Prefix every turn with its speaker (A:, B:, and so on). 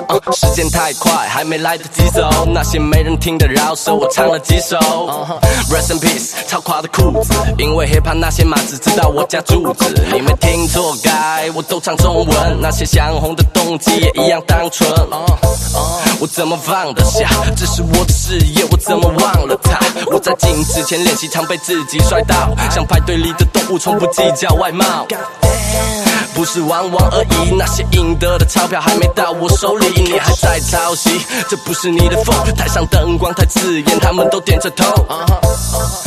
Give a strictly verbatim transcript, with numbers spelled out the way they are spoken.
A: 呃，时间太快，还没来得及走，那些没人听的饶舌我唱了几首。Rest in peace， 超垮的裤子，因为 hiphop 那些马只知道我家住址，你没听错该，我都唱中文，那些想红的动机也一样单纯。我怎么放得下？这是我的事业，我怎么忘了它？我在镜子前练习，常被自己摔倒，像派对里的动物，从不计较外貌。不是玩玩而已，那些赢得的钞票还没到我手里，你还在抄袭，这不是你的风。台上灯光太刺眼，他们都点着头。